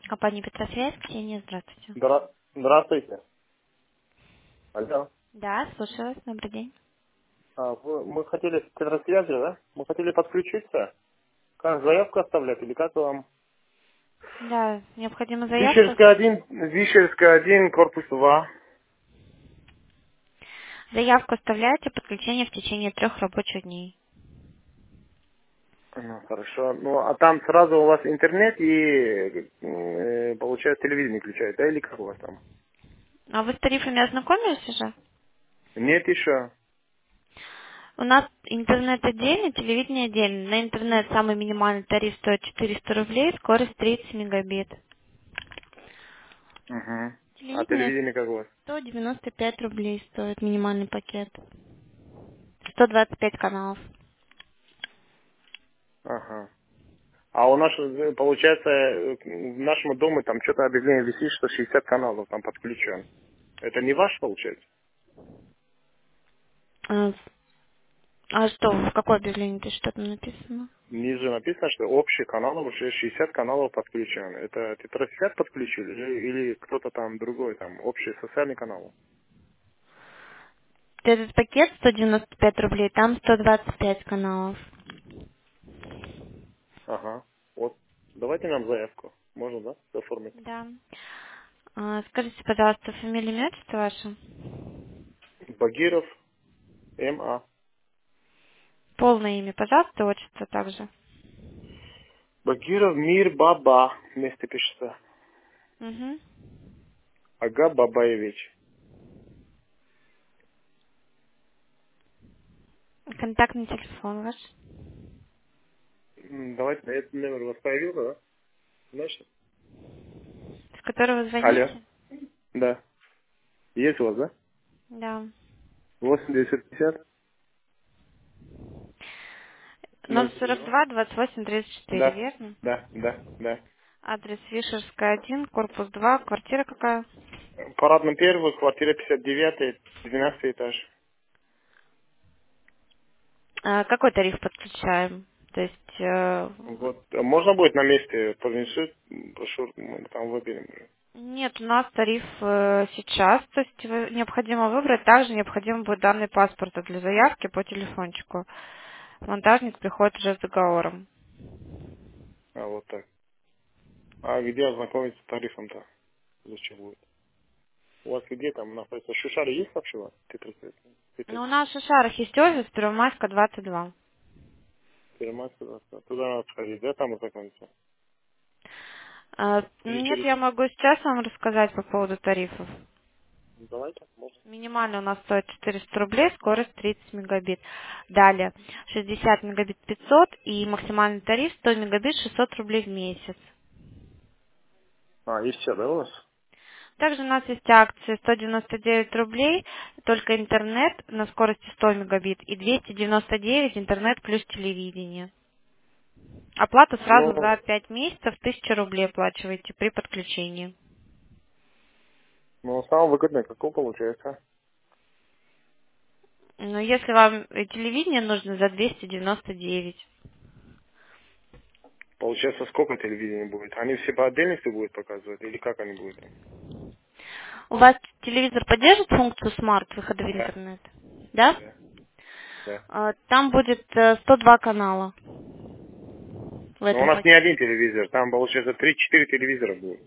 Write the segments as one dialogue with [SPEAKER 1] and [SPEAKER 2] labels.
[SPEAKER 1] Компания Петросвязь, Ксения, здравствуйте.
[SPEAKER 2] Здравствуйте. Алло.
[SPEAKER 1] Да, слушаю вас, добрый день.
[SPEAKER 2] Мы хотели с Петросвязи, да? Мы хотели подключиться. Как заявку оставлять или как вам?
[SPEAKER 1] Да, необходима заявка.
[SPEAKER 2] Вишерская 1, корпус 2.
[SPEAKER 1] Заявку оставляете, подключение в течение 3 рабочих дней.
[SPEAKER 2] Ну, хорошо. Ну, а там сразу у вас интернет и, получается, телевидение включает, да, или как у вас там?
[SPEAKER 1] А вы с тарифами ознакомились уже?
[SPEAKER 2] Нет еще.
[SPEAKER 1] У нас интернет отдельно, телевидение отдельно. На интернет самый минимальный тариф стоит 400 рублей, скорость 30 мегабит.
[SPEAKER 2] Угу. А
[SPEAKER 1] Телевидение
[SPEAKER 2] телевидение как у вас?
[SPEAKER 1] 195 рублей стоит минимальный пакет. 125 каналов.
[SPEAKER 2] Ага. А у нас, получается, в нашем доме там что-то объявление висит, что 60 каналов там подключен. Это не ваш, получается?
[SPEAKER 1] А, а что, в какое объявление-то что там написано?
[SPEAKER 2] Ниже написано, что общий каналов уже 60 каналов подключено. Это Петросвязь подключили или кто-то там другой, там, общий социальный канал?
[SPEAKER 1] Этот пакет 195 рублей, там 125 каналов.
[SPEAKER 2] Ага. Вот. Давайте нам заявку. Можно, да, оформить?
[SPEAKER 1] Да. Скажите, пожалуйста, фамилия, имя, отчество ваше?
[SPEAKER 2] Багиров, М.А.
[SPEAKER 1] Полное имя, пожалуйста, отчество также.
[SPEAKER 2] Багиров Мир Баба. Вместе пишется.
[SPEAKER 1] Угу.
[SPEAKER 2] Ага Бабаевич.
[SPEAKER 1] Контактный телефон ваш,
[SPEAKER 2] Давайте, на этот номер у вас появился, да? Значит?
[SPEAKER 1] с которого вы
[SPEAKER 2] Алло.
[SPEAKER 1] звоните?
[SPEAKER 2] Да. Есть у вас, да?
[SPEAKER 1] Да.
[SPEAKER 2] 8950 02.
[SPEAKER 1] 042 28 34,
[SPEAKER 2] Да.
[SPEAKER 1] верно?
[SPEAKER 2] Да, да, да.
[SPEAKER 1] Адрес Вишерская, 1, корпус 2, квартира какая?
[SPEAKER 2] Парадный первый, квартира 59, 12 этаж.
[SPEAKER 1] Какой тариф подключаем? То есть,
[SPEAKER 2] Вот. А можно будет на месте принесут брошюру, мы там выберем.
[SPEAKER 1] нет, у нас тариф сейчас, то есть необходимо выбрать, также необходимы будут данные паспорта для заявки по телефончику. Монтажник приходит уже с договором.
[SPEAKER 2] А вот так. А где ознакомиться с тарифом-то? Зачем будет? У вас где там находится? Шушары есть вообще у вас?
[SPEAKER 1] Ну, у нас в Шишарах есть офис, Первомайска, 22.
[SPEAKER 2] Туда надо сходить, да, там ознакомиться? Или
[SPEAKER 1] Нет,
[SPEAKER 2] через...
[SPEAKER 1] я могу сейчас вам рассказать по поводу тарифов.
[SPEAKER 2] Давайте, можно.
[SPEAKER 1] Минимально у нас стоит 400 рублей, скорость 30 мегабит. Далее 60 мегабит 500 и максимальный тариф 100 мегабит 600 рублей в месяц.
[SPEAKER 2] А, есть все, да, у вас?
[SPEAKER 1] Также у нас есть акции 199 рублей, только интернет на скорости 100 мегабит и 299 интернет плюс телевидение. Оплата сразу
[SPEAKER 2] Ну,
[SPEAKER 1] за 5 месяцев 1000 рублей оплачиваете при подключении.
[SPEAKER 2] ну, самое выгодное какое получается?
[SPEAKER 1] Но если вам телевидение нужно за 299.
[SPEAKER 2] Получается, сколько телевидения будет? Они все по отдельности будут показывать? Или как они будут?
[SPEAKER 1] У вас телевизор поддержит функцию смарт выхода в
[SPEAKER 2] Да,
[SPEAKER 1] интернет? Да?
[SPEAKER 2] да, да.
[SPEAKER 1] Там будет 102 канала в
[SPEAKER 2] Но у
[SPEAKER 1] этом
[SPEAKER 2] нас не
[SPEAKER 1] пакете.
[SPEAKER 2] один телевизор, там, получается, 3-4 телевизора будет.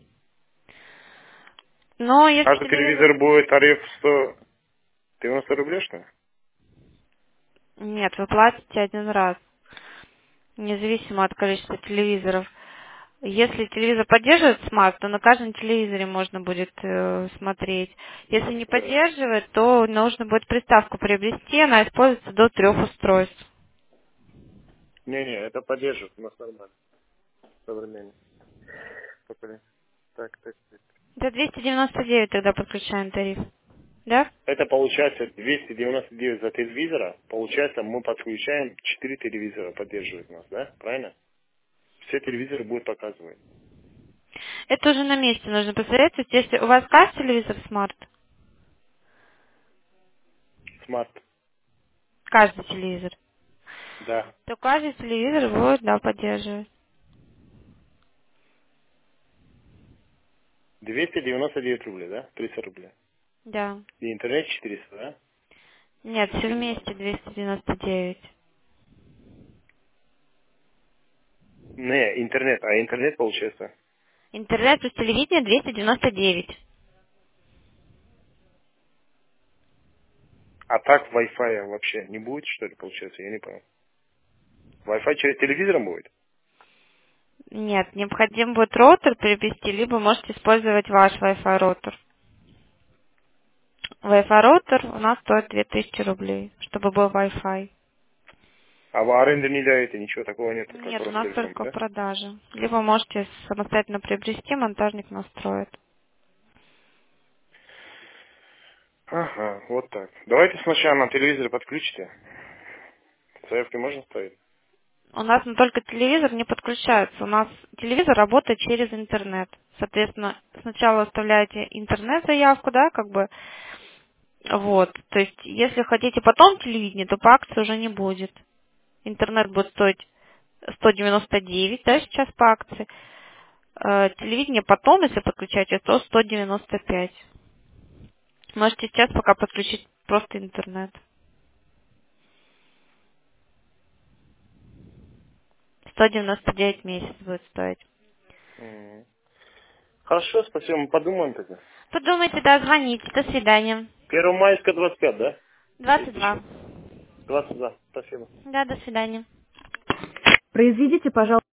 [SPEAKER 1] Но если
[SPEAKER 2] Каждый
[SPEAKER 1] телевизор...
[SPEAKER 2] телевизор будет тариф 190 рублей, что ли?
[SPEAKER 1] Нет, вы платите один раз, независимо от количества телевизоров. Если телевизор поддерживает смарт, то на каждом телевизоре можно будет смотреть. Если не
[SPEAKER 2] Хорошо.
[SPEAKER 1] поддерживает, то нужно будет приставку приобрести, она используется до 3 устройств.
[SPEAKER 2] Не-не, это поддержит, у нас нормально, современно. Поколение. Так.
[SPEAKER 1] За 299 тогда подключаем тариф. Да?
[SPEAKER 2] Это получается 299 за телевизора. Получается, мы подключаем 4 телевизора, поддерживает нас, да? Правильно? Все телевизоры будут показывать.
[SPEAKER 1] Это уже на месте нужно посоветовать. Если у вас каждый телевизор смарт,
[SPEAKER 2] Смарт.
[SPEAKER 1] каждый телевизор,
[SPEAKER 2] Да.
[SPEAKER 1] то каждый телевизор будет, да, поддерживать.
[SPEAKER 2] 299 рублей, да? 300 рублей.
[SPEAKER 1] Да.
[SPEAKER 2] И интернет 400, да?
[SPEAKER 1] Нет, все вместе 299.
[SPEAKER 2] Не, интернет. А интернет получается?
[SPEAKER 1] Интернет плюс телевидение 299.
[SPEAKER 2] А так Wi-Fi вообще не будет, что ли, получается? Я не понял. Wi-Fi через телевизором будет?
[SPEAKER 1] Нет, необходим будет роутер приобрести, либо можете использовать ваш Wi-Fi роутер. Wi-Fi роутер у нас стоит 2000 рублей, чтобы был Wi-Fi.
[SPEAKER 2] А в аренде не даете, ничего такого нет, как
[SPEAKER 1] Нет, у нас
[SPEAKER 2] Ростелеком,
[SPEAKER 1] только в
[SPEAKER 2] да?
[SPEAKER 1] продаже. Либо можете самостоятельно приобрести, монтажник настроит.
[SPEAKER 2] Ага, вот так. Давайте сначала на телевизоре подключите. Заявки можно ставить?
[SPEAKER 1] У нас не только телевизор не подключается, у нас телевизор работает через интернет. Соответственно, сначала оставляете интернет-заявку, да, как бы, вот. То есть, если хотите потом телевидение, то по акции уже не будет. Интернет будет стоить 199, да, сейчас по акции. Телевидение потом, если подключаете, то 195. Можете сейчас пока подключить просто интернет. 199 месяц будет стоить.
[SPEAKER 2] М. Хорошо, спасибо, мы подумаем тогда.
[SPEAKER 1] Подумайте, да, звоните. До свидания.
[SPEAKER 2] 1 25, да? Если
[SPEAKER 1] 22.
[SPEAKER 2] что. 22, спасибо.
[SPEAKER 1] Да, до свидания.
[SPEAKER 3] Произведите, пожалуйста.